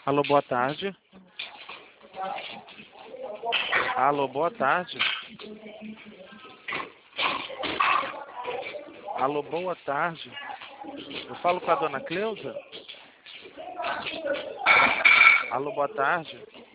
Alô, boa tarde. Alô, boa tarde. Alô, boa tarde. Eu falo com a dona Cleusa? Alô, boa tarde.